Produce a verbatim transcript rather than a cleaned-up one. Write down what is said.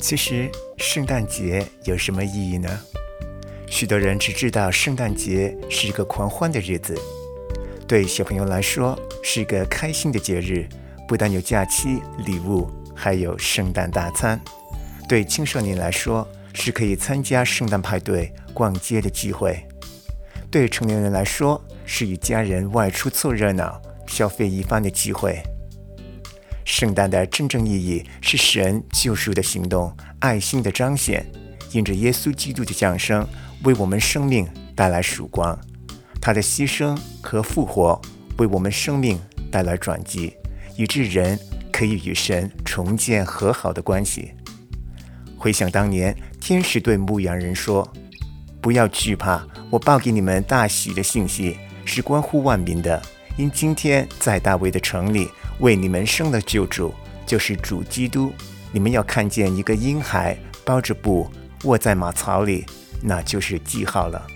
其实圣诞节有什么意义呢？许多人只知道圣诞节是一个狂欢的日子，对小朋友来说是一个开心的节日，不但有假期、礼物，还有圣诞大餐。对青少年来说是可以参加圣诞派对、逛街的机会。对成年人来说是与家人外出凑热闹、消费一番的机会。圣诞的真正意义是神救赎的行动、爱心的彰显，因着耶稣基督的降生，为我们生命带来曙光。他的牺牲和复活为我们生命带来转机，以致人可以与神重建和好的关系。回想当年，天使对牧羊人说：“不要惧怕，我报给你们大喜的信息，是关乎万民的。因今天在大卫的城里为你们生了救主，就是主基督。你们要看见一个婴孩包着布卧在马槽里，那就是记号了。”